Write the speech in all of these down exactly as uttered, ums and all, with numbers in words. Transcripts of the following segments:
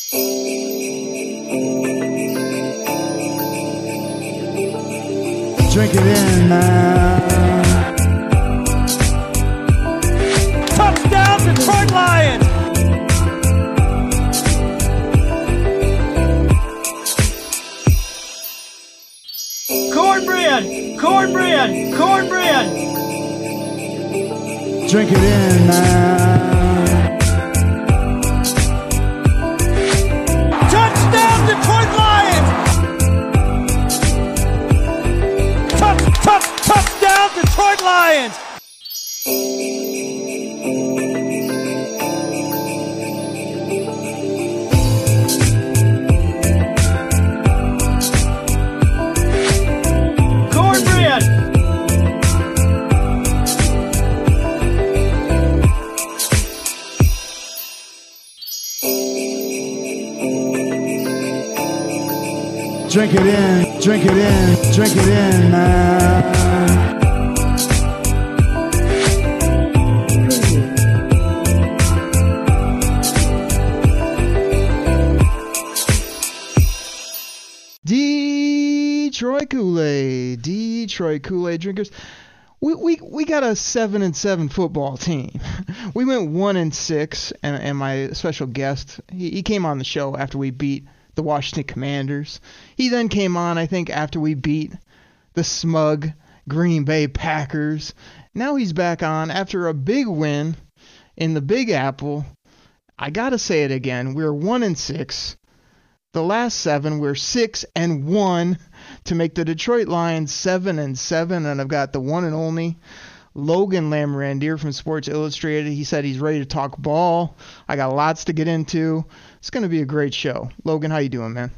Drink it in, man. Touchdown, Detroit Lions! Cornbread! Cornbread! Cornbread! Drink it in, man. Touchdown, Detroit Lions! Touch, touch, touchdown, Detroit Lions! Cornbread! Drink it in, drink it in, drink it in, man. Detroit Kool-Aid, Detroit Kool-Aid drinkers. We, we we got a seven and seven football team. We went one and six, and and my special guest, he, he came on the show after we beat the Washington Commanders. He then came on, I think, after we beat the smug Green Bay Packers. Now he's back on after a big win in the Big Apple. I gotta say it again. We're one and six. The last seven, we're six and one to make the Detroit Lions seven and seven. And I've got the one and only Logan Lamorandier from Sports Illustrated. He said he's ready to talk ball. I got lots to get into. It's going to be a great show. Logan, how you doing, man?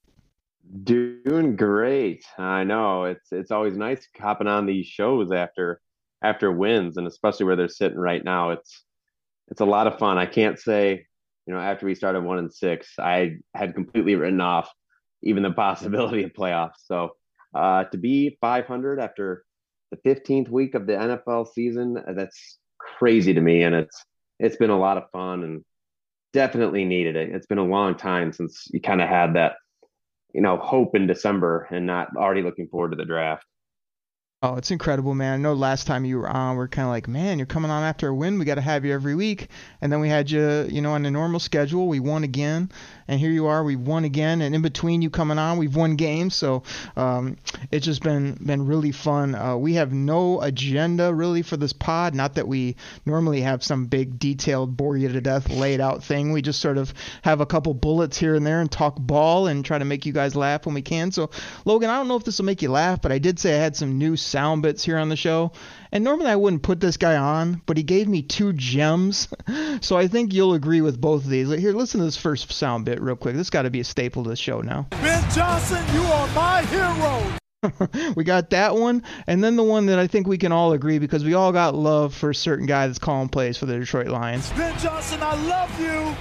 Doing great. I know it's it's always nice hopping on these shows after after wins, and especially where they're sitting right now. It's it's a lot of fun. I can't say, you know, after we started one and six, I had completely written off even the possibility of playoffs. So uh, to be five hundred after the fifteenth week of the N F L season, that's crazy to me, and it's it's been a lot of fun and definitely needed it. It's been a long time since you kind of had that, you know, hope in December and not already looking forward to the draft. Oh, it's incredible, man. I know last time you were on, we are kind of like, man, you're coming on after a win. We got to have you every week. And then we had you, you know, on the normal schedule. We won again. And here you are. We won again. And in between you coming on, we've won games. So um, it's just been been really fun. Uh, we have no agenda really for this pod. Not that we normally have some big detailed, bore you to death, laid out thing. We just sort of have a couple bullets here and there and talk ball and try to make you guys laugh when we can. So, Logan, I don't know if this will make you laugh, but I did say I had some new sound bits here on the show, and normally I wouldn't put this guy on, but he gave me two gems, so I think you'll agree with both of these. Here, listen to this first sound bit real quick. This got to be a staple to the show now. Ben Johnson, you are my hero. We got that one, and then the one that I think we can all agree, because we all got love for a certain guy that's calling plays for the Detroit Lions. Ben Johnson, I love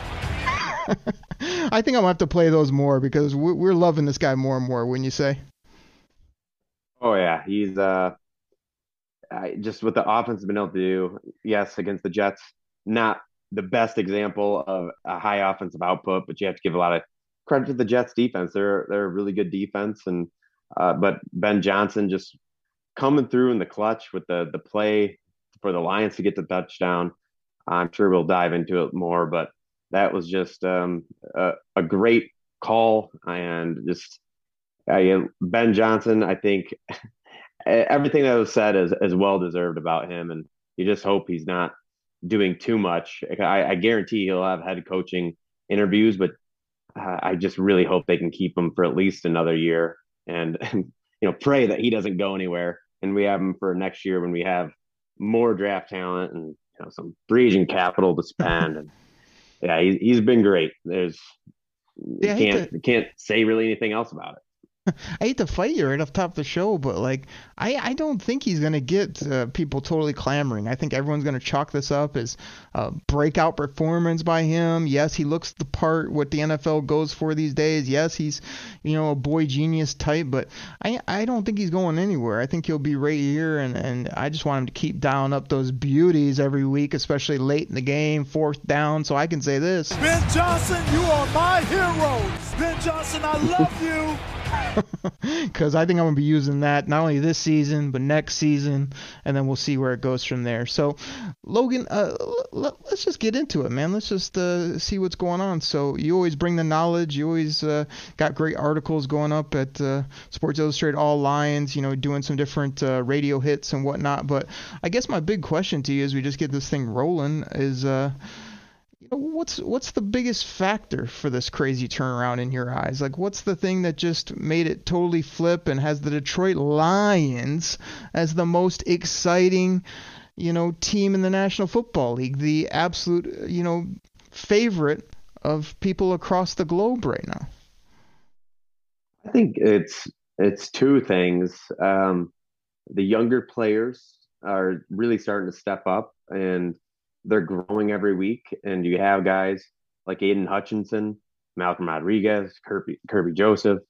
you. I think I'm going to have to play those more, because we're, we're loving this guy more and more, wouldn't you say? Oh yeah, he's uh, I, just what the offense has been able to do. Yes, against the Jets, not the best example of a high offensive output, but you have to give a lot of credit to the Jets defense. They're they're a really good defense, and uh, but Ben Johnson just coming through in the clutch with the the play for the Lions to get the touchdown. I'm sure we'll dive into it more, but that was just um, a, a great call, and just uh, Ben Johnson. I think everything that was said is, is well deserved about him, and you just hope he's not doing too much. I, I guarantee he'll have head coaching interviews, but uh, I just really hope they can keep him for at least another year, and you know, pray that he doesn't go anywhere, and we have him for next year when we have more draft talent and, you know, some free agent capital to spend. And yeah, he, he's been great. There's Yeah, you can't to... you can't say really anything else about it. I hate to fight you right off the top of the show, but like I, I don't think he's gonna get uh, people totally clamoring. I think everyone's gonna chalk this up as a breakout performance by him. Yes, he looks the part what the N F L goes for these days. Yes, he's you know a boy genius type, but I I don't think he's going anywhere. I think he'll be right here, and and I just want him to keep dialing up those beauties every week, especially late in the game, fourth down. So I can say this: Ben Johnson, you are my hero. Ben Johnson, I love you. Because I think I'm going to be using that not only this season, but next season, and then we'll see where it goes from there. So, Logan, uh, l- let's just get into it, man. Let's just uh, see what's going on. So, you always bring the knowledge. You always uh, got great articles going up at uh, Sports Illustrated All Lions, you know, doing some different uh, radio hits and whatnot. But I guess my big question to you as we just get this thing rolling is, uh, What's what's the biggest factor for this crazy turnaround in your eyes? Like, what's the thing that just made it totally flip and has the Detroit Lions as the most exciting, you know, team in the National Football League, the absolute, you know, favorite of people across the globe right now? I think it's it's two things. Um, the younger players are really starting to step up, and they're growing every week. And you have guys like Aiden Hutchinson, Malcolm Rodriguez, Kirby, Kirby Joseph,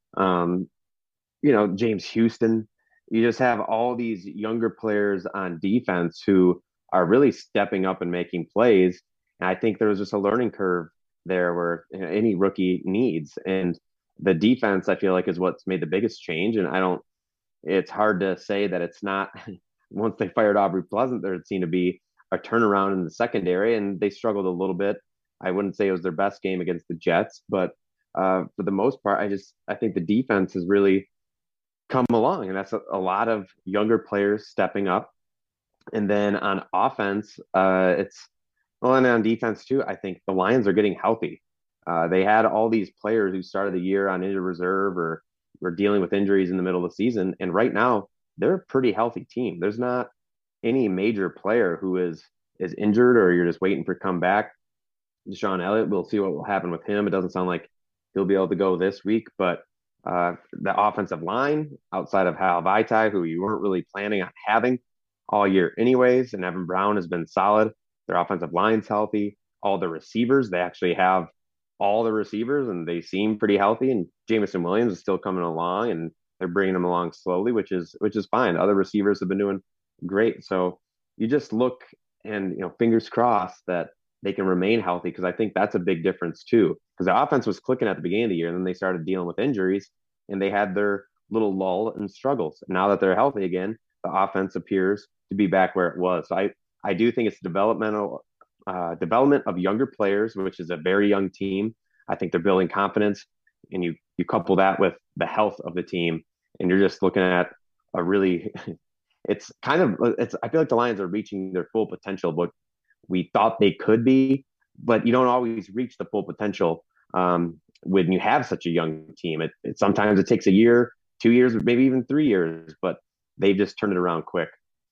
um, you know, James Houston. You just have all these younger players on defense who are really stepping up and making plays. And I think there was just a learning curve there where you know, any rookie needs. And the defense, I feel like, is what's made the biggest change. And I don't, it's hard to say that it's not, once they fired Aubrey Pleasant, there seemed to be a turnaround in the secondary, and they struggled a little bit. I wouldn't say it was their best game against the Jets, but uh, for the most part, I just I think the defense has really come along, and that's a, a lot of younger players stepping up. And then on offense, uh, it's well, and on defense too. I think the Lions are getting healthy. Uh, they had all these players who started the year on injured reserve or were dealing with injuries in the middle of the season, and right now they're a pretty healthy team. There's not any major player who is is injured or you're just waiting for come back. Deshaun Elliott, we'll see what will happen with him. It doesn't sound like he'll be able to go this week, but uh, the offensive line outside of Hal Vaitai, who you weren't really planning on having all year anyways, and Evan Brown has been solid. Their offensive line's healthy. All the receivers, they actually have all the receivers, and they seem pretty healthy. And Jameson Williams is still coming along, and they're bringing him along slowly, which is which is fine. Other receivers have been doing great. So you just look and, you know, fingers crossed that they can remain healthy, because I think that's a big difference too. Because the offense was clicking at the beginning of the year, and then they started dealing with injuries, and they had their little lull and struggles. And now that they're healthy again, the offense appears to be back where it was. So I, I do think it's developmental uh, development of younger players, which is a very young team. I think they're building confidence, and you you couple that with the health of the team, and you're just looking at a really it's kind of it's I feel like the Lions are reaching their full potential of what we thought they could be, but you don't always reach the full potential um, when you have such a young team. It, it sometimes it takes a year, two years, maybe even three years, but they've just turned it around quick.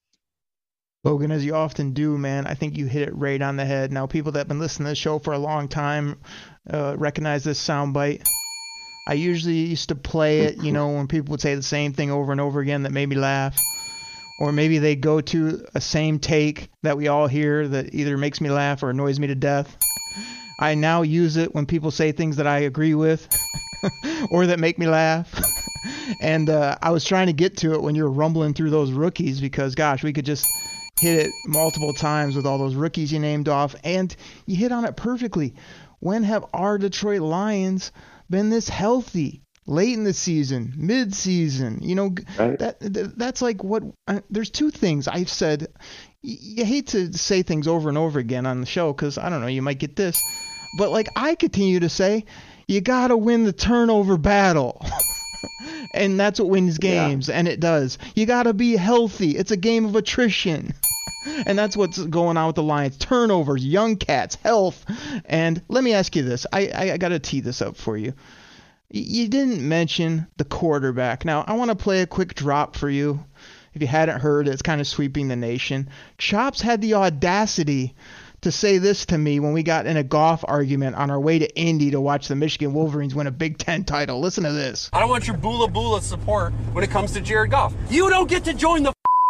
Logan, as you often do, man, I think you hit it right on the head. Now, people that have been listening to the show for a long time uh, recognize this soundbite. I usually used to play it, you know, when people would say the same thing over and over again that made me laugh. Or maybe they go to a same take that we all hear that either makes me laugh or annoys me to death. I now use it when people say things that I agree with or that make me laugh. And uh, I was trying to get to it when you were rumbling through those rookies because, gosh, we could just hit it multiple times with all those rookies you named off. And you hit on it perfectly. When have our Detroit Lions been this healthy? Late in the season, mid-season, you know, right. that, that that's like what uh, there's two things I've said. Y- you hate to say things over and over again on the show because, I don't know, you might get this. But, like, I continue to say, you got to win the turnover battle. And that's what wins games, yeah. And it does. You got to be healthy. It's a game of attrition. And that's what's going on with the Lions. Turnovers, young cats, health. And let me ask you this. I, I, I got to tee this up for you. You didn't mention the quarterback. Now, I want to play a quick drop for you. If you hadn't heard, it's kind of sweeping the nation. Chops had the audacity to say this to me when we got in a golf argument on our way to Indy to watch the Michigan Wolverines win a Big Ten title. Listen to this. I don't want your bula bula support when it comes to Jared Goff. You don't get to join the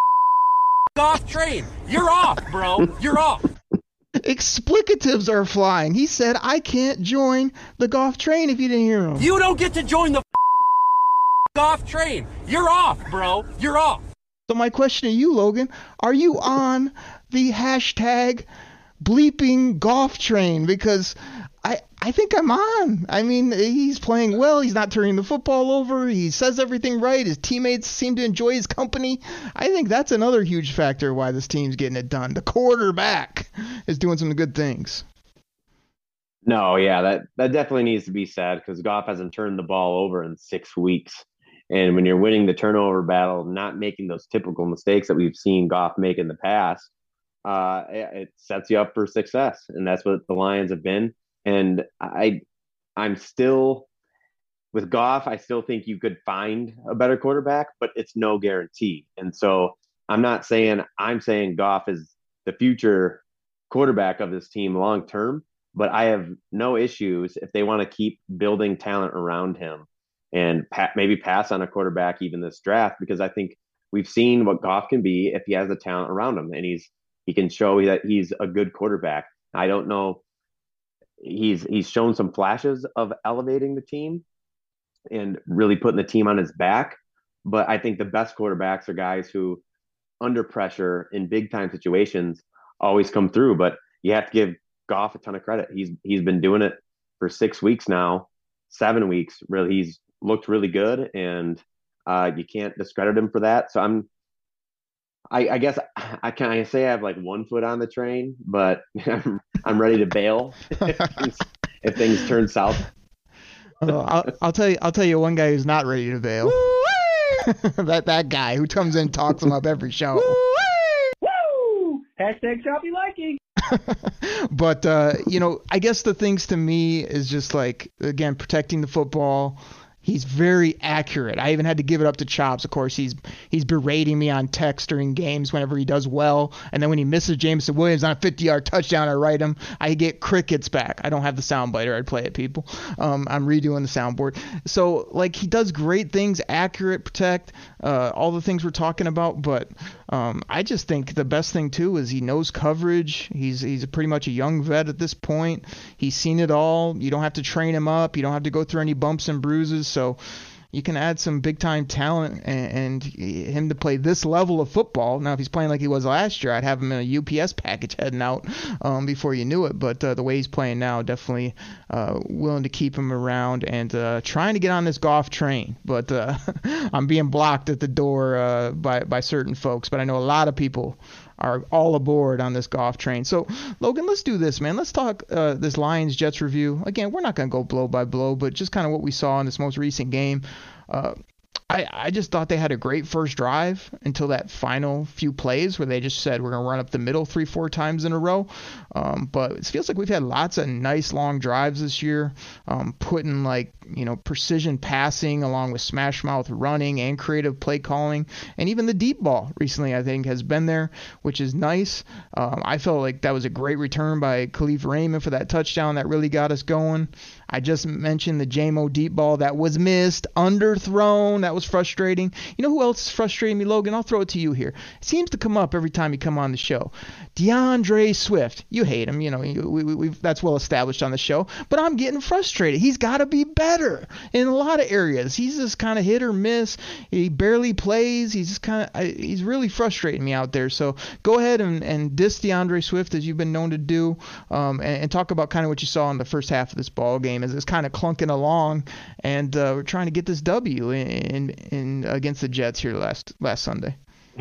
Goff train. You're off, bro. You're off. Explicatives are flying. He said, I can't join the Goff train if you didn't hear him. You don't get to join the Goff train. You're off, bro. You're off. So my question to you, Logan, are you on the hashtag bleeping Goff train? Because I I think I'm on. I mean, he's playing well. He's not turning the football over. He says everything right. His teammates seem to enjoy his company. I think that's another huge factor why this team's getting it done. The quarterback is doing some good things. No, yeah, that, that definitely needs to be said because Goff hasn't turned the ball over in six weeks. And when you're winning the turnover battle, not making those typical mistakes that we've seen Goff make in the past, uh, it, it sets you up for success. And that's what the Lions have been. And I, I'm still with Goff. I still think you could find a better quarterback, but it's no guarantee. And so I'm not saying I'm saying Goff is the future quarterback of this team long term, but I have no issues if they want to keep building talent around him and pa- maybe pass on a quarterback even this draft, because I think we've seen what Goff can be if he has the talent around him and he's he can show that he's a good quarterback. I don't know. He's he's shown some flashes of elevating the team and really putting the team on his back. But I think the best quarterbacks are guys who, under pressure in big time situations, always come through. But you have to give Goff a ton of credit. He's he's been doing it for six weeks now, seven weeks. Really, he's looked really good, and uh, you can't discredit him for that. So I'm. I, I guess I can I say I have like one foot on the train, but I'm, I'm ready to bail if, things, if things turn south. Oh, I'll, I'll tell you. I'll tell you one guy who's not ready to bail. that that guy who comes in and talks him up every show. Woo! Hashtag choppy liking. But uh, you know, I guess the things to me is just like, again, protecting the football. He's very accurate. I even had to give it up to Chops. Of course, he's he's berating me on text during games whenever he does well. And then when he misses Jameson Williams on a fifty-yard touchdown, I write him. I get crickets back. I don't have the soundbite, or I'd play it, people. Um, I'm redoing the soundboard. So, like, he does great things, accurate, protect, uh, all the things we're talking about. But um, I just think the best thing, too, is he knows coverage. He's, he's pretty much a young vet at this point. He's seen it all. You don't have to train him up. You don't have to go through any bumps and bruises. So you can add some big-time talent and, and him to play this level of football. Now, if he's playing like he was last year, I'd have him in a U P S package heading out um, before you knew it. But uh, the way he's playing now, definitely uh, willing to keep him around and uh, trying to get on this Goff train. But uh, I'm being blocked at the door uh, by, by certain folks. But I know a lot of people are all aboard on this Goff train. So, Logan, let's do this, man. Let's talk uh, this Lions-Jets review. Again, we're not going to go blow by blow, but just kind of what we saw in this most recent game. Uh, I, I just thought they had a great first drive until that final few plays where they just said we're going to run up the middle three, four times in a row. Um, but it feels like we've had lots of nice long drives this year, um, putting like, you know, precision passing along with smash mouth running and creative play calling. And even the deep ball recently, I think, has been there, which is nice. Um, I felt like that was a great return by Khalif Raymond for that touchdown that really got us going. I just mentioned the J M O deep ball that was missed, underthrown. That was frustrating. You know who else is frustrating me, Logan? I'll throw it to you here. It seems to come up every time you come on the show. DeAndre Swift. You hate him. You know, we, we, we've, that's well established on the show. But I'm getting frustrated. He's got to be better in a lot of areas. He's just kind of hit or miss. He barely plays. He's just kind of, he's really frustrating me out there. So go ahead and, and diss DeAndre Swift as you've been known to do, um, and, and talk about kind of what you saw in the first half of this ball game as it's kind of clunking along, and uh, we're trying to get this W in, in, in against the Jets here last last Sunday.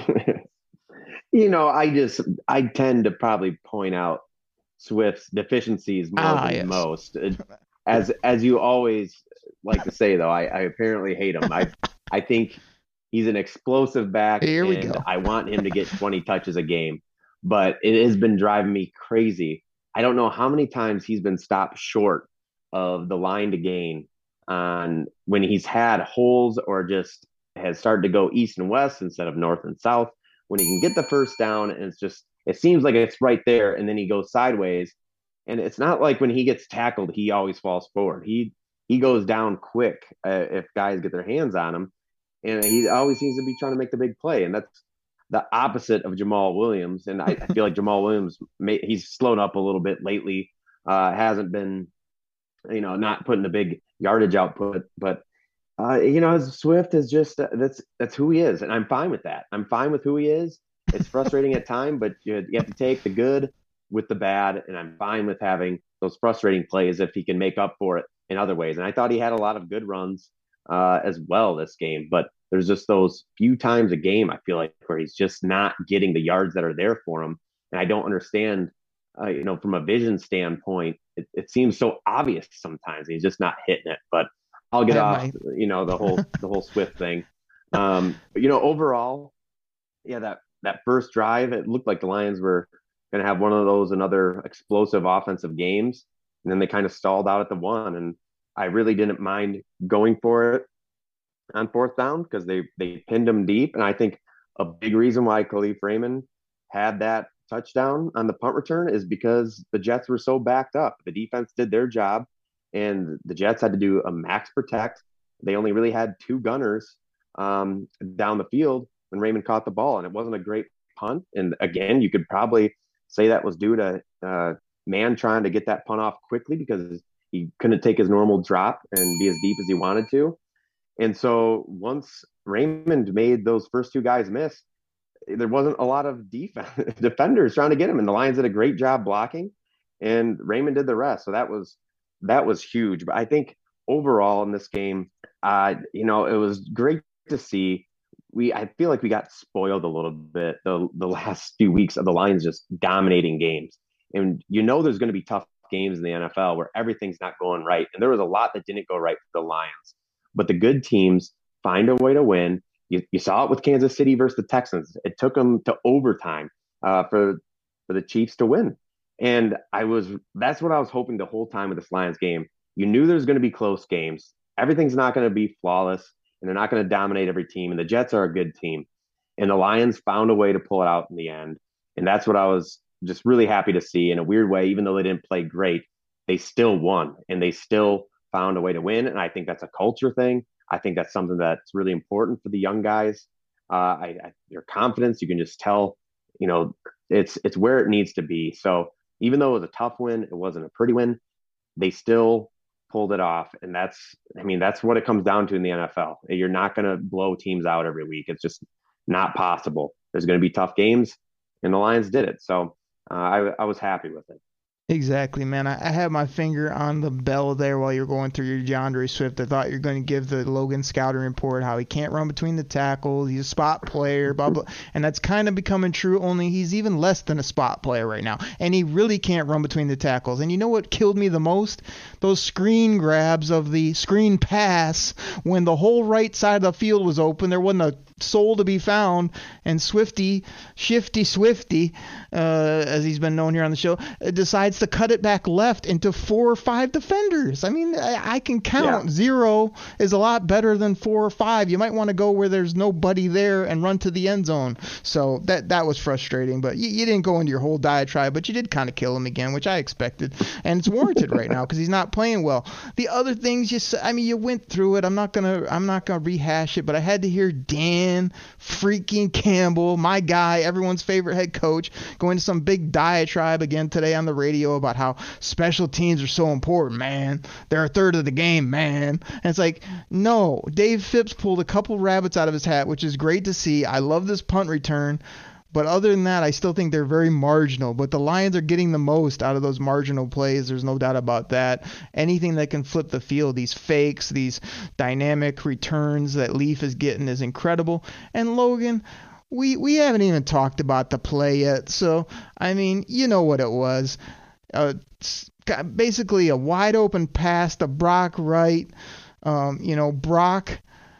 You know, I just I tend to probably point out Swift's deficiencies more ah, than yes. most. As as you always like to say, though, I, I apparently hate him. I I think he's an explosive back, Here we and go. I want him to get twenty touches a game. But it has been driving me crazy. I don't know how many times he's been stopped short of the line to gain on when he's had holes or just has started to go east and west instead of north and south. When he can get the first down, and it's just it seems like it's right there, and then he goes sideways. And it's not like when he gets tackled, he always falls forward. He he goes down quick uh, if guys get their hands on him, and he always seems to be trying to make the big play. And that's the opposite of Jamal Williams. And I, I feel like Jamal Williams, may, he's slowed up a little bit lately. Uh, hasn't been, you know, not putting the big yardage output, but uh, you know, Swift is just uh, that's that's who he is, and I'm fine with that. I'm fine with who he is. It's frustrating at times, but you, you have to take the good with the bad, and I'm fine with having those frustrating plays if he can make up for it in other ways. And I thought he had a lot of good runs uh, as well this game, but there's just those few times a game I feel like where he's just not getting the yards that are there for him, and I don't understand. Uh, you know, from a vision standpoint, it, it seems so obvious sometimes he's just not hitting it. But I'll get that off, might. you know, the whole the whole Swift thing. Um, but, you know, overall, yeah, that that first drive, it looked like the Lions were going to have one of those another explosive offensive games, and then they kind of stalled out at the one. And I really didn't mind going for it on fourth down because they they pinned him deep, and I think a big reason why Khalif Raymond had that touchdown on the punt return is because the Jets were so backed up. The defense did their job, and the Jets had to do a max protect. They only really had two gunners um, down the field when Raymond caught the ball, and it wasn't a great punt. And again, you could probably say that was due to uh, man trying to get that punt off quickly because he couldn't take his normal drop and be as deep as he wanted to. And so once Raymond made those first two guys miss, there wasn't a lot of defense defenders trying to get him, and the Lions did a great job blocking, and Raymond did the rest. So that was that was huge. But I think overall in this game, uh, you know, it was great to see. We I feel like we got spoiled a little bit the the last few weeks of the Lions just dominating games, and you know there's going to be tough games in the N F L where everything's not going right, and there was a lot that didn't go right for the Lions. But the good teams find a way to win. You, you saw it with Kansas City versus the Texans. It took them to overtime uh, for for the Chiefs to win. And I was that's what I was hoping the whole time with this Lions game. You knew there's going to be close games. Everything's not going to be flawless, and they're not going to dominate every team. And the Jets are a good team. And the Lions found a way to pull it out in the end. And that's what I was just really happy to see. In a weird way, even though they didn't play great, they still won, and they still found a way to win. And I think that's a culture thing. I think that's something that's really important for the young guys. Uh, I, I, their confidence, you can just tell, you know, it's it's where it needs to be. So even though it was a tough win, it wasn't a pretty win, they still pulled it off. And that's, I mean, that's what it comes down to in the N F L. You're not going to blow teams out every week. It's just not possible. There's going to be tough games, and the Lions did it. So uh, I, I was happy with it. Exactly, man. I, I had my finger on the bell there while you're going through your DeAndre Swift. I thought you were going to give the Logan scouting report, how he can't run between the tackles, he's a spot player, blah, blah. And that's kind of becoming true, only he's even less than a spot player right now. And he really can't run between the tackles. And you know what killed me the most? Those screen grabs of the screen pass when the whole right side of the field was open. There wasn't a soul to be found, and Swifty, Shifty Swifty, uh, as he's been known here on the show, uh, decides to cut it back left into four or five defenders. I mean, I, I can count. Yeah. Zero is a lot better than four or five. You might want to go where there's nobody there and run to the end zone. So that that was frustrating, but you, you didn't go into your whole diatribe, but you did kind of kill him again, which I expected, and it's warranted right now because he's not playing well. The other things, you, I mean, you went through it. I'm not gonna, I'm not gonna rehash it, but I had to hear Dan freaking Campbell, my guy, everyone's favorite head coach, go into some big diatribe again today on the radio about how special teams are so important, man. They're a third of the game, man. And it's like, no, Dave Phipps pulled a couple rabbits out of his hat, which is great to see. I love this punt return. But other than that, I still think they're very marginal. But the Lions are getting the most out of those marginal plays. There's no doubt about that. Anything that can flip the field, these fakes, these dynamic returns that Leaf is getting is incredible. And Logan, we, we haven't even talked about the play yet. So, I mean, you know what it was. Uh, basically a wide open pass to Brock Wright. Um, you know, Brock...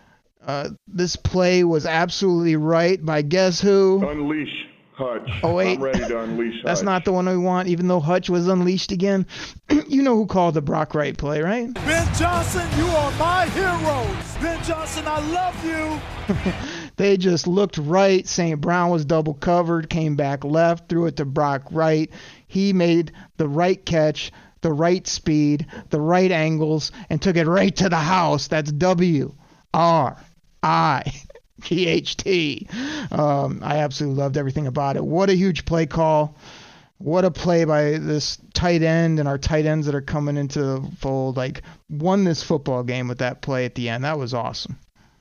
Uh, this play was absolutely right by guess who? Unleash Hutch. Oh, wait. I'm ready to unleash Hutch. That's not the one we want, even though Hutch was unleashed again. You know who called the Brock Wright play, right? Ben Johnson, you are my hero. Ben Johnson, I love you. They just looked right. Saint Brown was double covered, came back left, threw it to Brock Wright. He made the right catch, the right speed, the right angles, and took it right to the house. That's W R I G H T. Um, I absolutely loved everything about it. What a huge play call. What a play by this tight end and our tight ends that are coming into the fold. Like, won this football game with that play at the end. That was awesome.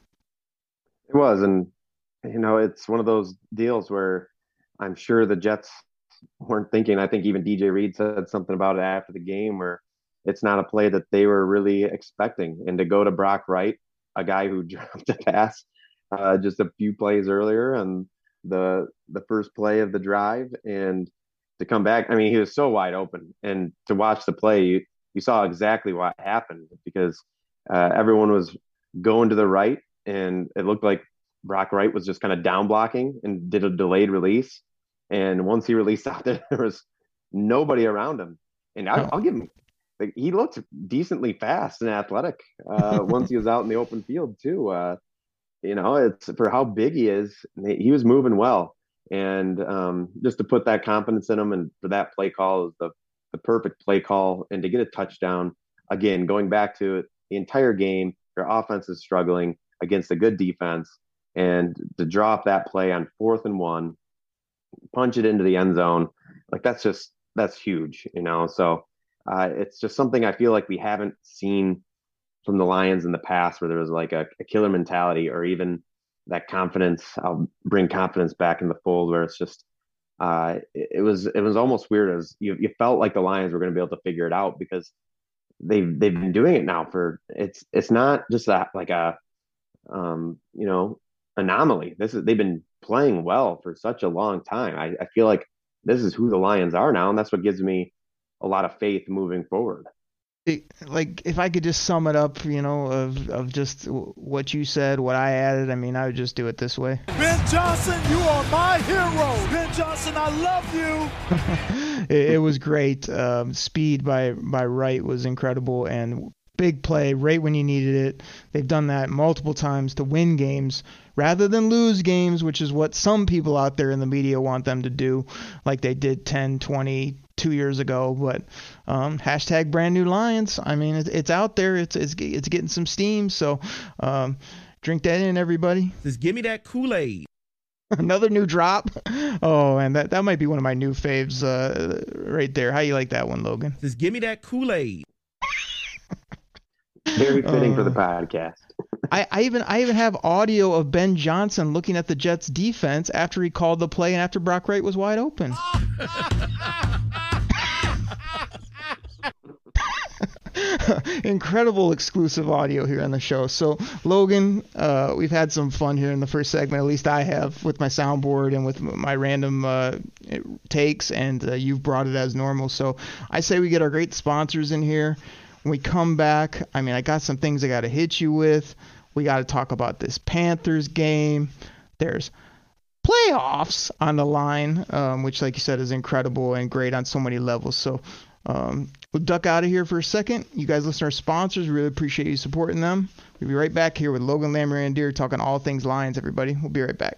It was, and you know, it's one of those deals where I'm sure the Jets weren't thinking. I think even D J Reed said something about it after the game where it's not a play that they were really expecting. And to go to Brock Wright, a guy who dropped a pass uh, just a few plays earlier and the the first play of the drive, and to come back, I mean, he was so wide open. And to watch the play, you, you saw exactly what happened because uh, everyone was going to the right, and it looked like Brock Wright was just kind of down blocking and did a delayed release. And once he released out there, there was nobody around him. And I, I'll give him, like, he looked decently fast and athletic uh, once he was out in the open field too. Uh, you know, it's for how big he is, he was moving well. And um, just to put that confidence in him, and for that play call is the, the perfect play call, and to get a touchdown, again, going back to it, the entire game, their offense is struggling against a good defense, and to drop that play on fourth and one, punch it into the end zone, like that's just, that's huge, you know? So uh, it's just something I feel like we haven't seen from the Lions in the past, where there was like a, a killer mentality, or even that confidence. I'll bring confidence back in the fold, where it's just, uh, it, it was, it was almost weird. As you, you felt like the Lions were going to be able to figure it out, because they've, they've been doing it now for, it's, it's not just a, like a, um, you know, anomaly. This is, they've been playing well for such a long time. I, I feel like this is who the Lions are now. And that's what gives me a lot of faith moving forward. Like, if I could just sum it up, you know, of, of just what you said, what I added, I mean, I would just do it this way. Ben Johnson, you are my hero. Ben Johnson, I love you. it, it was great. Um, speed by, by Wright was incredible, and big play right when you needed it. They've done that multiple times to win games rather than lose games, which is what some people out there in the media want them to do, like they did ten, twenty, two years ago. But um, hashtag brand new Lions. I mean, it, it's out there. It's, it's it's getting some steam. So um, drink that in, everybody. Just give me that Kool-Aid. Another new drop. Oh, and that, that might be one of my new faves uh, right there. How you like that one, Logan? Just give me that Kool-Aid. Very fitting uh, for the podcast. I, I even I even have audio of Ben Johnson looking at the Jets defense after he called the play and after Brock Wright was wide open. Incredible exclusive audio here on the show. So, Logan, uh, we've had some fun here in the first segment. At least I have, with my soundboard and with my random uh, takes, and uh, you've brought it as normal. So I say we get our great sponsors in here. When we come back, I mean, I got some things I got to hit you with. We got to talk about this Panthers game. There's playoffs on the line, um, which, like you said, is incredible and great on so many levels. So um, we'll duck out of here for a second. You guys listen to our sponsors. We really appreciate you supporting them. We'll be right back here with Logan Lamorandier talking all things Lions, everybody. We'll be right back.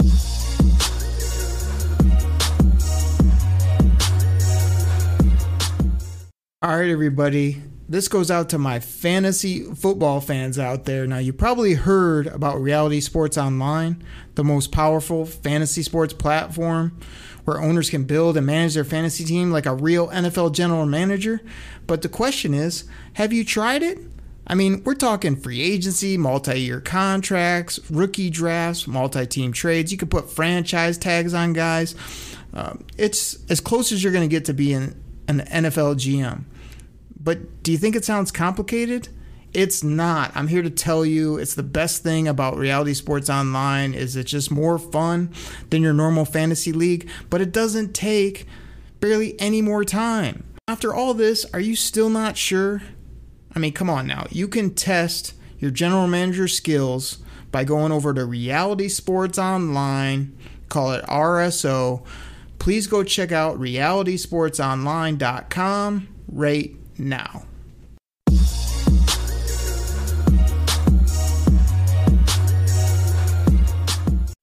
All right, everybody. This goes out to my fantasy football fans out there. Now, you probably heard about Reality Sports Online, the most powerful fantasy sports platform where owners can build and manage their fantasy team like a real N F L general manager. But the question is, have you tried it? I mean, we're talking free agency, multi-year contracts, rookie drafts, multi-team trades. You can put franchise tags on guys. Um, it's as close as you're going to get to being an N F L G M. But do you think it sounds complicated? It's not. I'm here to tell you it's the best thing about Reality Sports Online is it's just more fun than your normal fantasy league, but it doesn't take barely any more time. After all this, are you still not sure? I mean, come on now. You can test your general manager skills by going over to Reality Sports Online, call it R S O. Please go check out reality sports online dot com right now.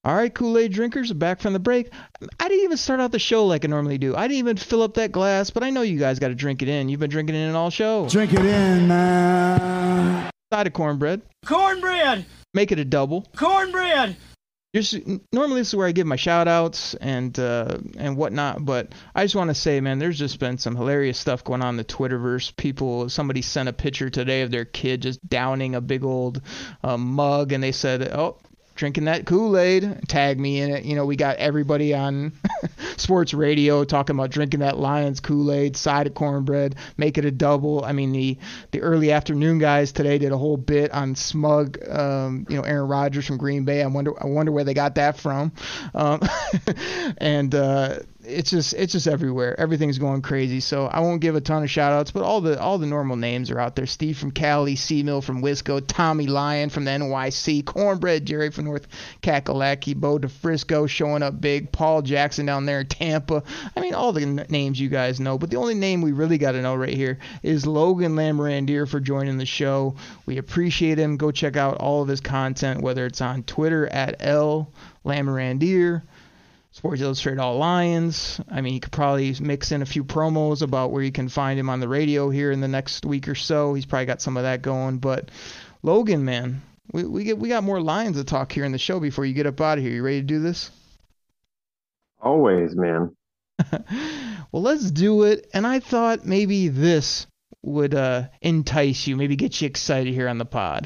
All right, Kool-Aid drinkers, back from the break. I didn't even start out the show like I normally do. I didn't even fill up that glass, but I know you guys got to drink it in. You've been drinking it in all show. Drink it in, man. Side of cornbread. Cornbread! Make it a double. Cornbread! Just, normally this is where I give my shout-outs and uh, and whatnot, but I just want to say, man, there's just been some hilarious stuff going on in the Twitterverse. People, somebody sent a picture today of their kid just downing a big old uh, mug, and they said, oh, drinking that Kool-Aid, tag me in it. You know, we got everybody on sports radio talking about drinking that Lions Kool-Aid, side of cornbread, make it a double. I mean, the the early afternoon guys today did a whole bit on smug, um, you know, Aaron Rodgers from Green Bay. I wonder, I wonder where they got that from. Um, and uh, it's just, it's just everywhere. Everything's going crazy. So I won't give a ton of shout outs, but all the, all the normal names are out there. Steve from Cali, C-Mill from Wisco, Tommy Lyon from the N Y C, Cornbread Jerry from North Kakalaki, Bo DeFrisco showing up big, Paul Jackson down there in Tampa. I mean, all the n- names you guys know, but the only name we really got to know right here is Logan Lamorandier for joining the show. We appreciate him. Go check out all of his content, whether it's on Twitter at L Lamorandier, Sports Illustrated All Lions. I mean, you could probably mix in a few promos about where you can find him on the radio here in the next week or so. He's probably got some of that going. But Logan, man, we we get we got more Lions to talk here in the show before you get up out of here. You ready to do this? Always, man. Well, let's do it. And I thought maybe this would uh, entice you, maybe get you excited here on the pod.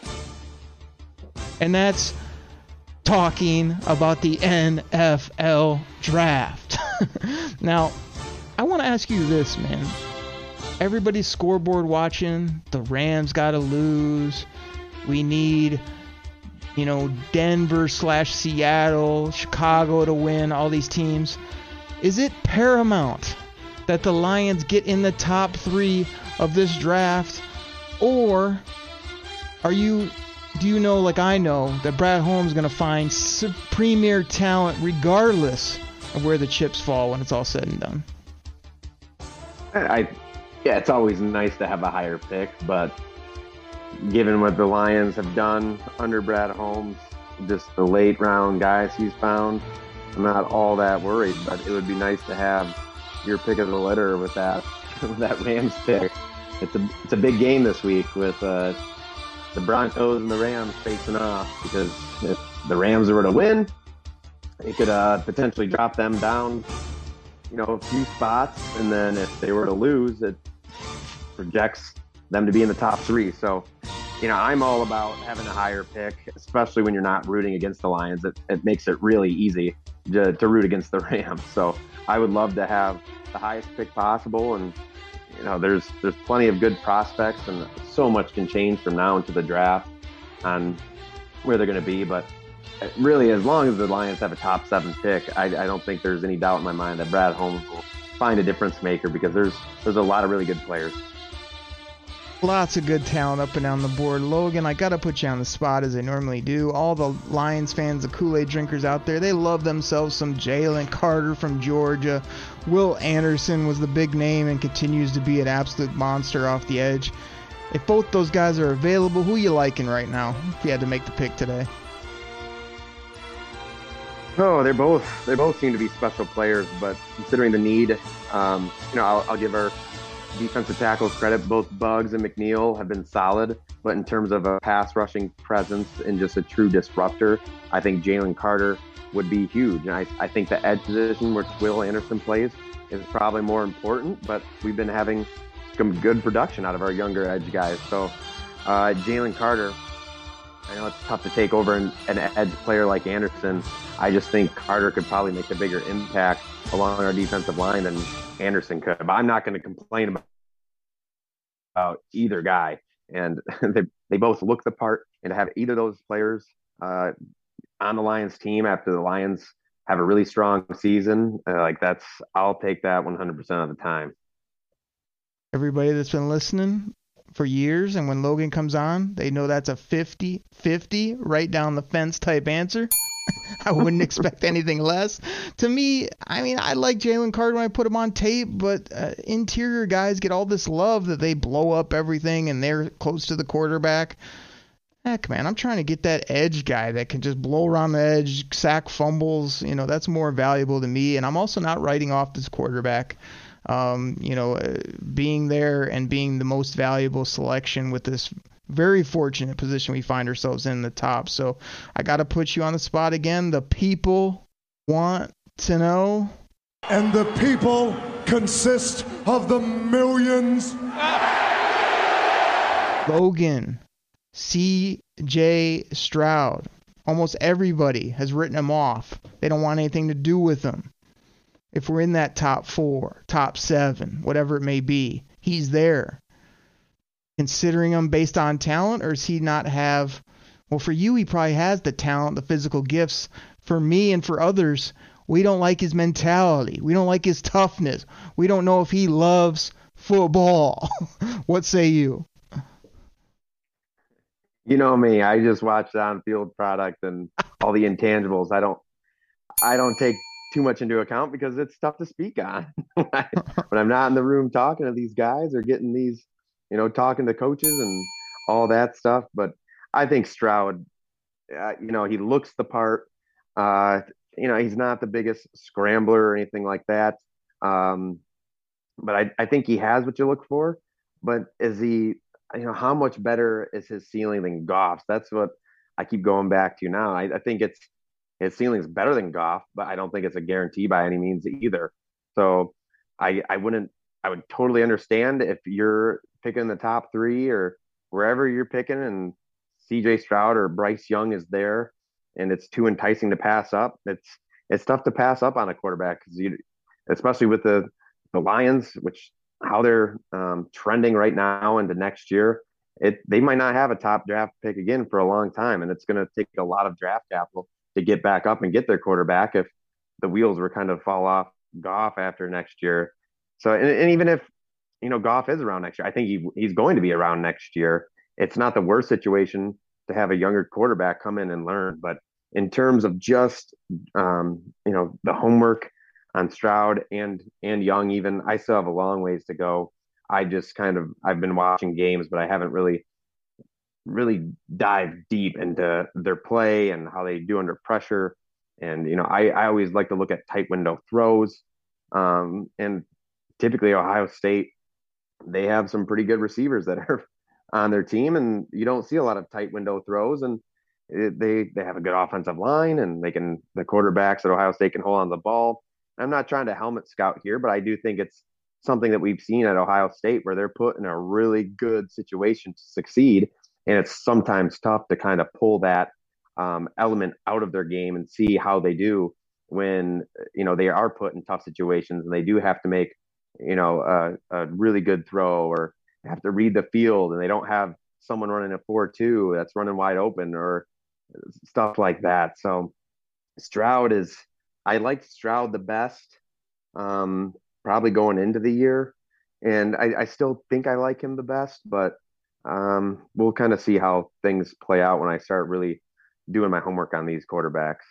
And that's talking about the N F L draft. Now, I want to ask you this, man. Everybody's scoreboard watching. The Rams got to lose. We need, you know, Denver slash Seattle, Chicago to win, all these teams. Is it paramount that the Lions get in the top three of this draft? Or are you... do you know, like I know, that Brad Holmes is going to find premier talent regardless of where the chips fall when it's all said and done? I, yeah, it's always nice to have a higher pick, but given what the Lions have done under Brad Holmes, just the late round guys he's found, I'm not all that worried, but it would be nice to have your pick of the litter with that, with that Rams pick. It's a, it's a big game this week with, uh, the Broncos and the Rams facing off, because if the Rams were to win, it could uh, potentially drop them down, you know, a few spots. And then if they were to lose, it projects them to be in the top three. So, you know, I'm all about having a higher pick, especially when you're not rooting against the Lions. It, it makes it really easy to, to root against the Rams. So I would love to have the highest pick possible. And you know, there's there's plenty of good prospects, and so much can change from now into the draft on where they're going to be. But really, as long as the Lions have a top seven pick, I, I don't think there's any doubt in my mind that Brad Holmes will find a difference maker, because there's there's a lot of really good players. Lots of good talent up and down the board. Logan, I got to put you on the spot as I normally do. All the Lions fans, the Kool-Aid drinkers out there, they love themselves some Jalen Carter from Georgia. Will Anderson was the big name and continues to be an absolute monster off the edge. If both those guys are available, who you liking right now if you had to make the pick today? Oh, they're both they both seem to be special players, but considering the need, um, you know, I'll, I'll give our defensive tackles credit. Both Buggs and McNeil have been solid, but in terms of a pass rushing presence and just a true disruptor, I think Jalen Carter would be huge. And I, I think the edge position where Will Anderson plays is probably more important, but we've been having some good production out of our younger edge guys. So uh, Jalen Carter, I know it's tough to take over an, an edge player like Anderson. I just think Carter could probably make a bigger impact along our defensive line than Anderson could. But I'm not going to complain about, about either guy. And they, they both look the part, and to have either of those players uh, on the Lions team after the Lions have a really strong season, uh, like that's, I'll take that one hundred percent of the time. Everybody that's been listening for years, and when Logan comes on, they know that's a fifty fifty right down the fence type answer. I wouldn't expect anything less. To me, I mean, I like Jalen Carter when I put him on tape, but uh, interior guys get all this love that they blow up everything and they're close to the quarterback. Heck, man, I'm trying to get that edge guy that can just blow around the edge, sack fumbles. You know, that's more valuable to me. And I'm also not writing off this quarterback. Um, you know, uh, being there and being the most valuable selection with this very fortunate position we find ourselves in the top. So I got to put you on the spot again. The people want to know. And the people consist of the millions. Logan C J Stroud. Almost everybody has written him off. They don't want anything to do with him. If we're in that top four, top seven, whatever it may be, he's there. Considering him based on talent, or does he not have... Well, for you, he probably has the talent, the physical gifts. For me and for others, we don't like his mentality. We don't like his toughness. We don't know if he loves football. What say you? You know me, I just watch the on-field product and all the intangibles. I don't, I don't take too much into account because it's tough to speak on when I'm not in the room talking to these guys or getting these, you know, talking to coaches and all that stuff. But I think Stroud, uh, you know, he looks the part. Uh, you know, he's not the biggest scrambler or anything like that. Um, but I, I think he has what you look for. But is he, you know, how much better is his ceiling than Goff's? That's what I keep going back to now. I, I think it's his ceiling is better than Goff, but I don't think it's a guarantee by any means either. So I I wouldn't I would totally understand if you're picking the top three or wherever you're picking and C J Stroud or Bryce Young is there and it's too enticing to pass up. It's it's tough to pass up on a quarterback because you, especially with the the Lions, which how they're um, trending right now into next year, it they might not have a top draft pick again for a long time, and it's going to take a lot of draft capital to get back up and get their quarterback if the wheels were kind of fall off Goff after next year. So, and, and even if, you know, Goff is around next year, I think he he's going to be around next year. It's not the worst situation to have a younger quarterback come in and learn, but in terms of just, um, you know, the homework on Stroud and and Young, even I still have a long ways to go. I just kind of I've been watching games, but I haven't really really dived deep into their play and how they do under pressure. And you know, I I always like to look at tight window throws. Um, and typically Ohio State, they have some pretty good receivers that are on their team, and you don't see a lot of tight window throws. And it, they they have a good offensive line, and they can the quarterbacks at Ohio State can hold on the ball. I'm not trying to helmet scout here, but I do think it's something that we've seen at Ohio State where they're put in a really good situation to succeed. And it's sometimes tough to kind of pull that um, element out of their game and see how they do when, you know, they are put in tough situations and they do have to make, you know, a, a really good throw or have to read the field and they don't have someone running a four two that's running wide open or stuff like that. So Stroud is, I liked Stroud the best, um, probably going into the year. And I, I still think I like him the best, but um, we'll kind of see how things play out when I start really doing my homework on these quarterbacks.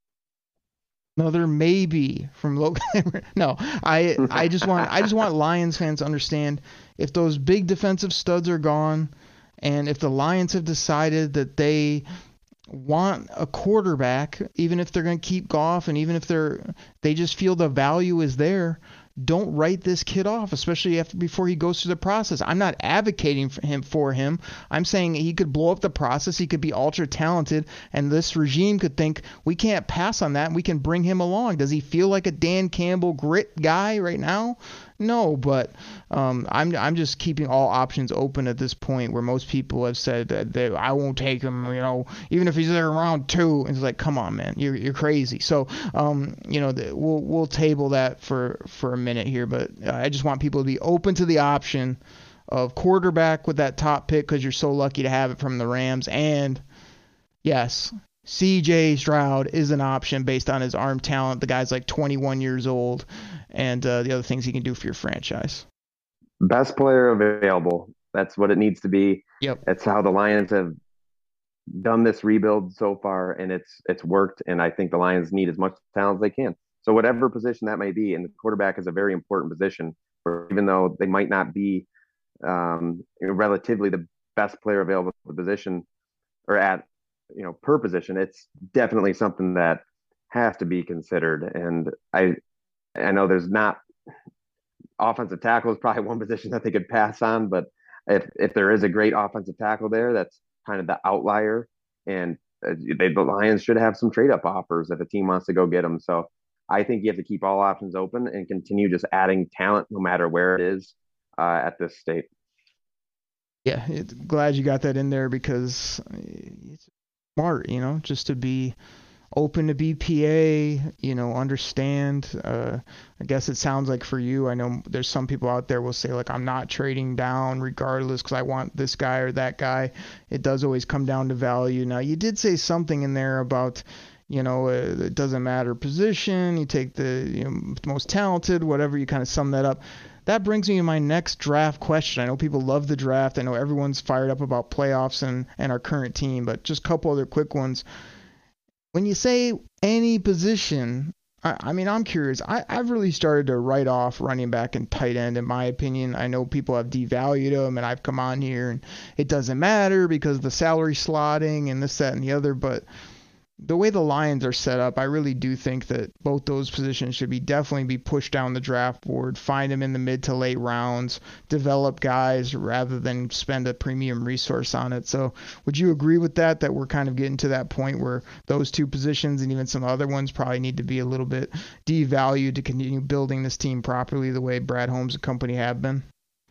Another maybe from Logan. No, I I just want I just want Lions fans to understand if those big defensive studs are gone, and if the Lions have decided that they want a quarterback, even if they're going to keep Goff, and even if they're they just feel the value is there, don't write this kid off, especially after before he goes through the process. I'm not advocating for him for him. I'm saying he could blow up the process. He could be ultra talented, and this regime could think we can't pass on that. And we can bring him along. Does he feel like a Dan Campbell grit guy right now? No, but um, I'm I'm just keeping all options open at this point. Where most people have said that they, I won't take him, you know, even if he's there around two. It's like, come on, man, you're you're crazy. So, um, you know, the, we'll we'll table that for for a minute here. But uh, I just want people to be open to the option of quarterback with that top pick because you're so lucky to have it from the Rams. And yes, C J Stroud is an option based on his arm talent. The guy's like twenty-one years old, and uh, the other things he can do for your franchise. Best player available. That's what it needs to be. Yep. That's how the Lions have done this rebuild so far, and it's it's worked. And I think the Lions need as much talent as they can. So whatever position that may be, and the quarterback is a very important position, for, even though they might not be um, relatively the best player available for the position or at, you know, per position, it's definitely something that has to be considered. And I, I know there's not offensive tackle is probably one position that they could pass on, but if if there is a great offensive tackle there, that's kind of the outlier. And uh, they, the Lions should have some trade up offers if a team wants to go get them. So I think you have to keep all options open and continue just adding talent no matter where it is uh, at this state. Yeah, it's, glad you got that in there because it's smart, you know, just to be open to B P A, you know, understand. Uh, I guess it sounds like for you, I know there's some people out there will say, like, I'm not trading down regardless because I want this guy or that guy. It does always come down to value. Now, you did say something in there about, you know, uh, it doesn't matter position. You take the you know, most talented, whatever, you kind of sum that up. That brings me to my next draft question. I know people love the draft. I know everyone's fired up about playoffs and, and our current team, but just a couple other quick ones. When you say any position, I, I mean, I'm curious. I, I've really started to write off running back and tight end, in my opinion. I know people have devalued them, and I've come on here, and it doesn't matter because of the salary slotting and this, that, and the other, but the way the Lions are set up, I really do think that both those positions should be definitely be pushed down the draft board, find them in the mid to late rounds, develop guys rather than spend a premium resource on it. So would you agree with that, that we're kind of getting to that point where those two positions and even some other ones probably need to be a little bit devalued to continue building this team properly the way Brad Holmes and company have been?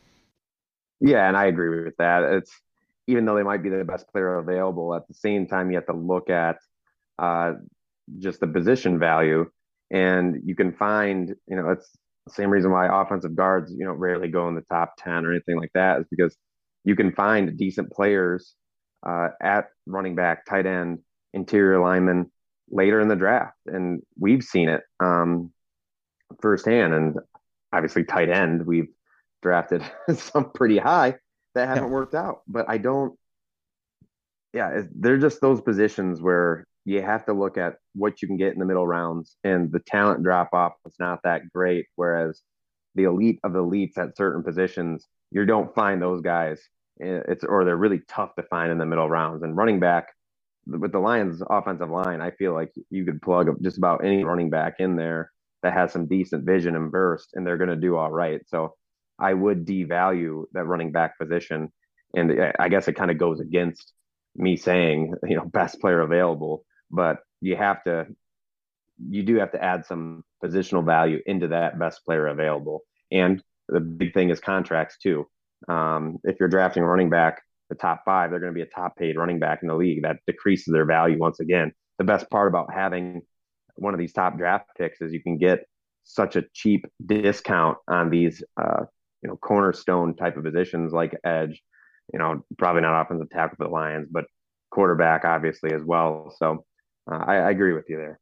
Yeah, and I agree with that. It's even though they might be the best player available, at the same time, you have to look at Uh, just the position value, and you can find, you know, it's the same reason why offensive guards, you know, rarely go in the top ten or anything like that, is because you can find decent players uh, at running back, tight end, interior lineman later in the draft, and we've seen it um, firsthand. And obviously, tight end, we've drafted some pretty high that haven't Yeah. worked out, but I don't. Yeah, they're just those positions where you have to look at what you can get in the middle rounds, and the talent drop off is not that great. Whereas the elite of elites at certain positions, you don't find those guys. It's or they're really tough to find in the middle rounds. And running back with the Lions' offensive line, I feel like you could plug just about any running back in there that has some decent vision and burst, and they're going to do all right. So I would devalue that running back position, and I guess it kind of goes against me saying, you know, best player available. But you have to, you do have to add some positional value into that best player available. And the big thing is contracts too. Um, if you're drafting a running back, the top five, they're going to be a top paid running back in the league. That decreases their value once again. The best part about having one of these top draft picks is you can get such a cheap discount on these, uh, you know, cornerstone type of positions like edge, you know, probably not offensive tackle for the Lions, but quarterback obviously as well. So, Uh, I, I agree with you there.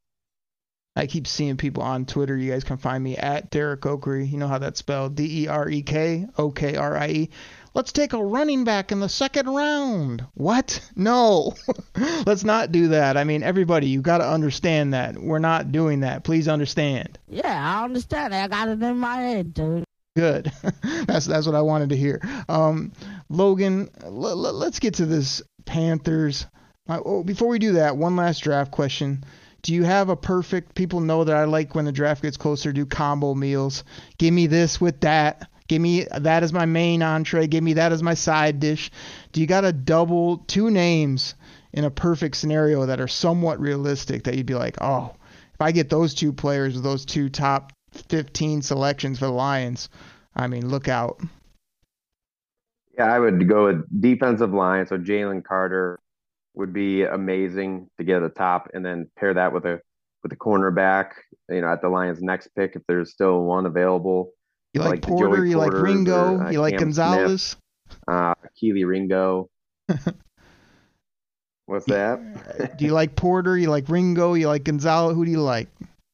I keep seeing people on Twitter. You guys can find me at Derek Okrie. You know how that's spelled. D E R E K O K R I E. Let's take a running back in the second round. What? No. Let's not do that. I mean, everybody, you got to understand that. We're not doing that. Please understand. Yeah, I understand. I got it in my head, dude. Good. that's that's what I wanted to hear. Um, Logan, l- l- let's get to this Panthers. Uh, oh, before we do that, one last draft question. Do you have a perfect, people know that I like when the draft gets closer, do combo meals. Give me this with that. Give me that as my main entree. Give me that as my side dish. Do you got a double, two names in a perfect scenario that are somewhat realistic that you'd be like, oh, if I get those two players with those two top fifteen selections for the Lions, I mean, look out. Yeah, I would go with defensive line. So Jalen Carter would be amazing to get at the top, and then pair that with a with a cornerback, you know, at the Lions' next pick if there's still one available. You like, like Porter, Joey you like Porters Ringo, or, uh, you like Cam Gonzalez. Smith, uh, Keely Ringo. What's that? Do you like Porter? You like Ringo? You like Gonzalez? Who do you like?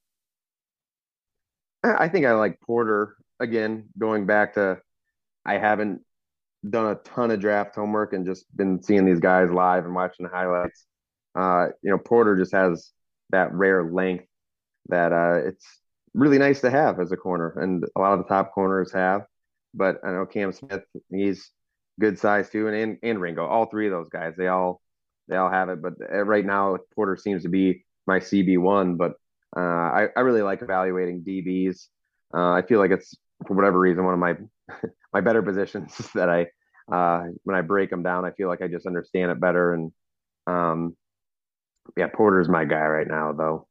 I think I like Porter. Again, going back to, I haven't done a ton of draft homework and just been seeing these guys live and watching the highlights. Uh, you know, Porter just has that rare length that uh, it's really nice to have as a corner, and a lot of the top corners have. But I know Cam Smith, he's good size too, and, and and Ringo, all three of those guys, they all they all have it. But right now, Porter seems to be my C B one. But uh, I, I really like evaluating D Bs. Uh, I feel like it's, for whatever reason, one of my my better positions that I uh, when I break them down, I feel like I just understand it better. And um, yeah, Porter's my guy right now, though.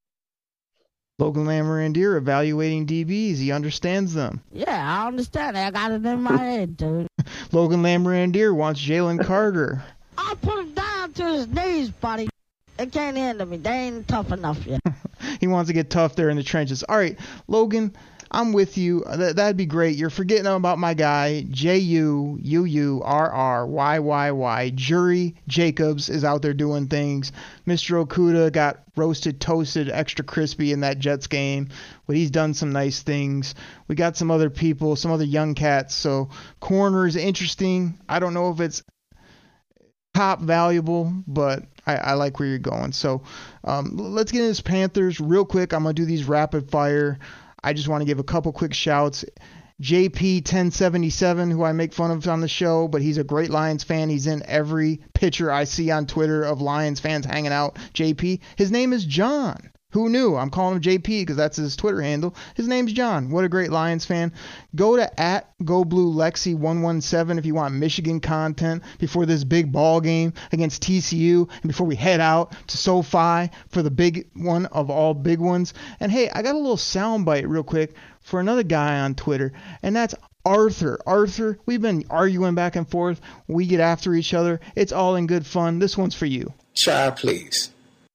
Logan Lamorandier evaluating D Bs. He understands them. Yeah, I understand. I got it in my head, dude. Logan Lamorandier wants Jalen Carter. I'll put him down to his knees, buddy. They can't handle me. They ain't tough enough yet. He wants to get tough there in the trenches. All right, Logan, I'm with you. Th- that'd be great. You're forgetting about my guy, J U U U R R Y Y Y. Jury Jacobs is out there doing things. Mister Okuda got roasted, toasted, extra crispy in that Jets game, but he's done some nice things. We got some other people, some other young cats. So corner is interesting. I don't know if it's top valuable, but I, I like where you're going. So um, let's get into this Panthers real quick. I'm going to do these rapid fire. I just want to give a couple quick shouts. J P ten seventy-seven, who I make fun of on the show, but he's a great Lions fan. He's in every picture I see on Twitter of Lions fans hanging out. J P, his name is John. Who knew? I'm calling him J P because that's his Twitter handle. His name's John. What a great Lions fan. Go to at GoBlueLexi one one seven if you want Michigan content before this big ball game against T C U and before we head out to SoFi for the big one of all big ones. And hey, I got a little soundbite real quick for another guy on Twitter, and that's Arthur. Arthur, we've been arguing back and forth. We get after each other. It's all in good fun. This one's for you. Child, please.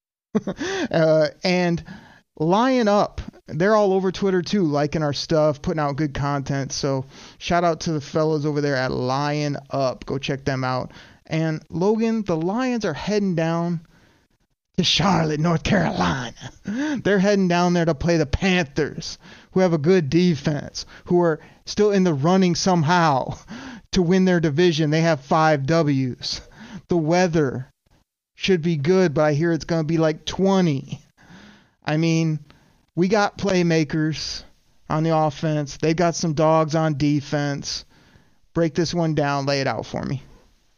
uh, and Lion Up, they're all over Twitter too, liking our stuff, putting out good content. So shout out to the fellas over there at Lion Up. Go check them out. And Logan, the Lions are heading down to Charlotte, North Carolina. They're heading down there to play the Panthers, who have a good defense, who are still in the running somehow to win their division. They have five W's. The weather should be good, but I hear it's going to be like twenty. I mean, we got playmakers on the offense. They got some dogs on defense. Break this one down. Lay it out for me.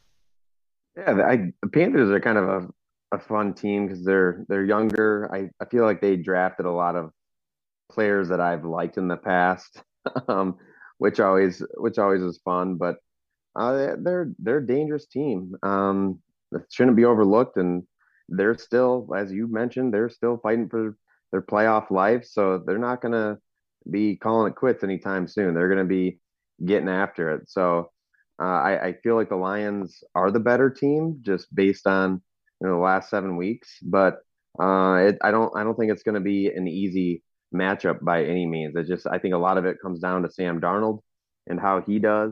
Yeah, I, the Panthers are kind of a, a fun team because they're they're younger. I, I feel like they drafted a lot of players that I've liked in the past, um, which always which always is fun. But uh, they're they're a dangerous team. Um, It shouldn't be overlooked, and they're still, as you mentioned, they're still fighting for their playoff life. So they're not going to be calling it quits anytime soon. They're going to be getting after it. So uh, I, I feel like the Lions are the better team, just based on you know the last seven weeks. But uh, it, I don't I don't think it's going to be an easy matchup by any means. It just I think a lot of it comes down to Sam Darnold and how he does,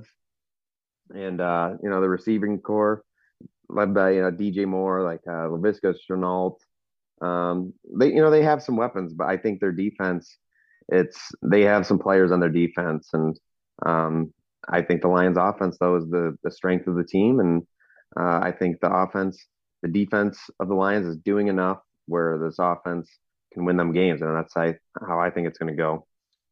and uh, you know the receiving core, led by you know D J Moore, like uh, Laviska Shenault. Um, they you know they have some weapons, but I think their defense, it's they have some players on their defense, and um, I think the Lions' offense though is the the strength of the team, and uh, I think the offense, the defense of the Lions is doing enough where this offense can win them games, and that's how I, how I think it's going to go.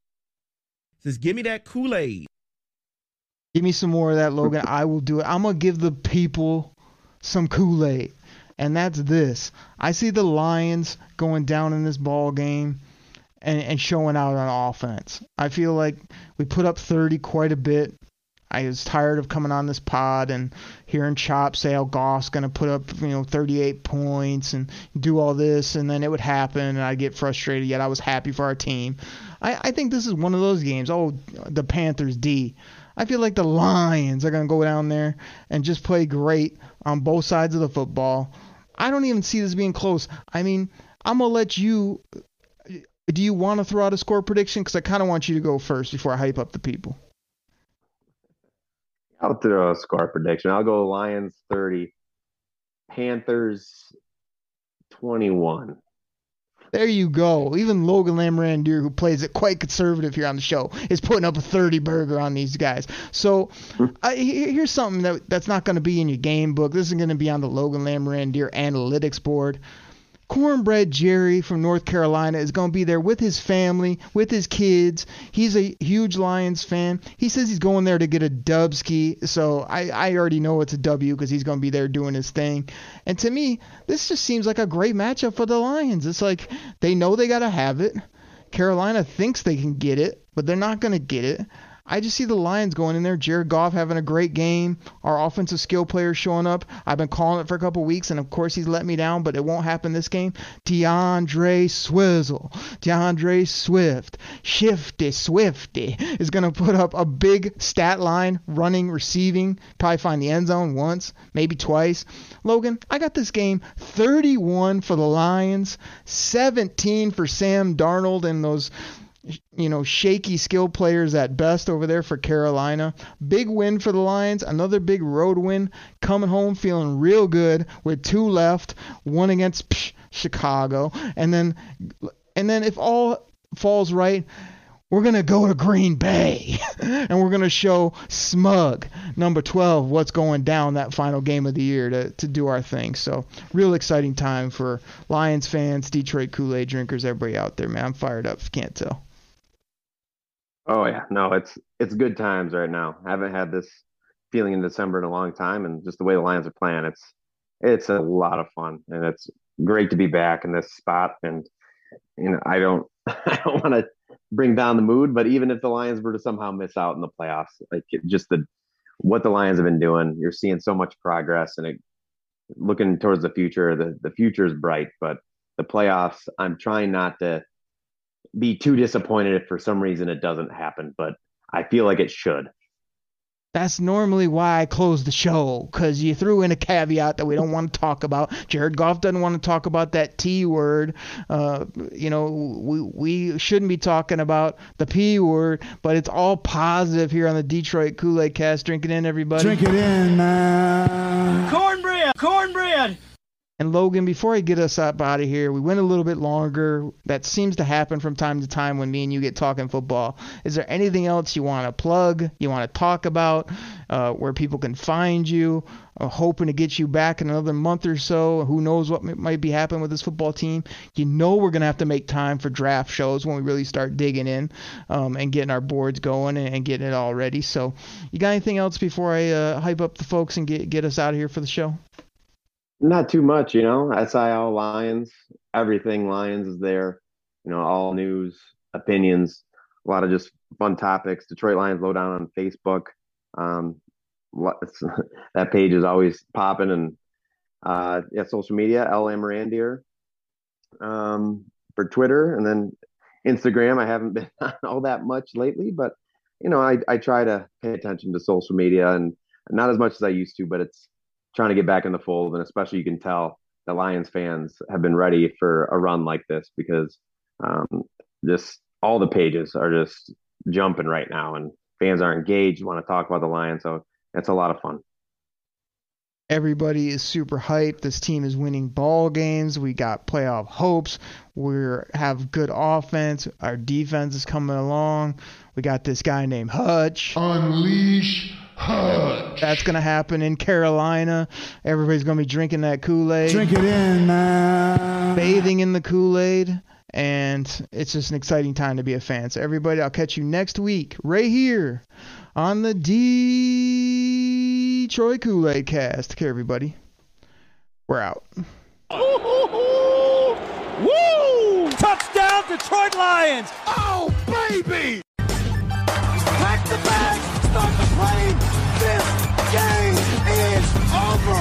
Says, give me that Kool-Aid. Give me some more of that, Logan. I will do it. I'm gonna give the people some Kool-Aid, and that's this. I see the Lions going down in this ball game and, and showing out on offense. I feel like we put up thirty quite a bit. I was tired of coming on this pod and hearing Chop say how Goff's going to put up, you know, thirty-eight points and do all this, and then it would happen, and I'd get frustrated, yet I was happy for our team. I, I think this is one of those games. Oh, the Panthers D. I feel like the Lions are going to go down there and just play great on both sides of the football. I don't even see this being close. I mean, I'm going to let you – do you want to throw out a score prediction? Because I kind of want you to go first before I hype up the people. I'll throw a score prediction. I'll go Lions thirty, Panthers twenty-one. There you go. Even Logan Lamorandier, who plays it quite conservative here on the show, is putting up a thirty burger on these guys. So uh, here's something that that's not going to be in your game book. This is going to be on the Logan Lamorandier analytics board. Cornbread Jerry from North Carolina is going to be there with his family, with his kids. He's a huge Lions fan. He says he's going there to get a dubski, so I, I already know it's a W because he's going to be there doing his thing. And to me, this just seems like a great matchup for the Lions. It's like they know they got to have it. Carolina thinks they can get it, but they're not going to get it. I just see the Lions going in there. Jared Goff having a great game. Our offensive skill players showing up. I've been calling it for a couple weeks, and of course he's let me down, but it won't happen this game. DeAndre Swizzle, DeAndre Swift, Shifty Swifty is going to put up a big stat line, running, receiving, probably find the end zone once, maybe twice. Logan, I got this game thirty-one for the Lions, seventeen for Sam Darnold and those you know, shaky skill players at best over there for Carolina. Big win for the Lions. Another big road win. Coming home feeling real good with two left. One against psh, Chicago. And then, and then if all falls right, we're going to go to Green Bay. And we're going to show Smug, number twelve, what's going down that final game of the year to, to do our thing. So, real exciting time for Lions fans, Detroit Kool-Aid drinkers, everybody out there, man. I'm fired up if you can't tell. Oh yeah, no, it's it's good times right now. I haven't had this feeling in December in a long time, and just the way the Lions are playing, it's it's a lot of fun, and it's great to be back in this spot. And you know, I don't I don't want to bring down the mood, but even if the Lions were to somehow miss out in the playoffs, like just the what the Lions have been doing, you're seeing so much progress, and it, looking towards the future, the the future is bright. But the playoffs, I'm trying not to be too disappointed if for some reason it doesn't happen, but I feel like it should. That's normally why I close the show, because you threw in a caveat that we don't want to talk about. Jared Goff doesn't want to talk about that T word. Uh, you know, we we shouldn't be talking about the P word, but it's all positive here on the Detroit Kool-Aid Cast. Drink it in, everybody. Drink it in, man. Cornbread! Cornbread! And Logan, before I get us up out of here, we went a little bit longer. That seems to happen from time to time when me and you get talking football. Is there anything else you want to plug, you want to talk about, uh, where people can find you? Uh, hoping to get you back in another month or so. Who knows what m- might be happening with this football team. You know we're going to have to make time for draft shows when we really start digging in um, and getting our boards going and, and getting it all ready. So you got anything else before I uh, hype up the folks and get, get us out of here for the show? Not too much, you know. S I L Lions, everything Lions is there. You know, all news, opinions, a lot of just fun topics. Detroit Lions Lowdown on Facebook. Um, that page is always popping, and uh, yeah, social media. L. Amorandier um, for Twitter, and then Instagram. I haven't been on all that much lately, but you know, I I try to pay attention to social media, and not as much as I used to, but it's trying to get back in the fold. And especially you can tell the Lions fans have been ready for a run like this, because um, just all the pages are just jumping right now, and fans are engaged, want to talk about the Lions. So it's a lot of fun. Everybody is super hyped. This team is winning ball games. We got playoff hopes. We have good offense. Our defense is coming along. We got this guy named Hutch. Unleash Hutch. That's going to happen in Carolina. Everybody's going to be drinking that Kool-Aid. Drink it in, man. Bathing in the Kool-Aid. And it's just an exciting time to be a fan. So everybody, I'll catch you next week right here on the Detroit Kool-Aid Cast. Take care, everybody. We're out. Woo! Touchdown, Detroit Lions! Oh, baby! Pack the bag, start the plane. This game is over.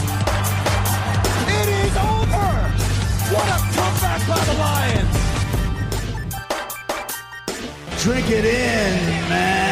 It is over. What a comeback by the Lions! Drink it in, man.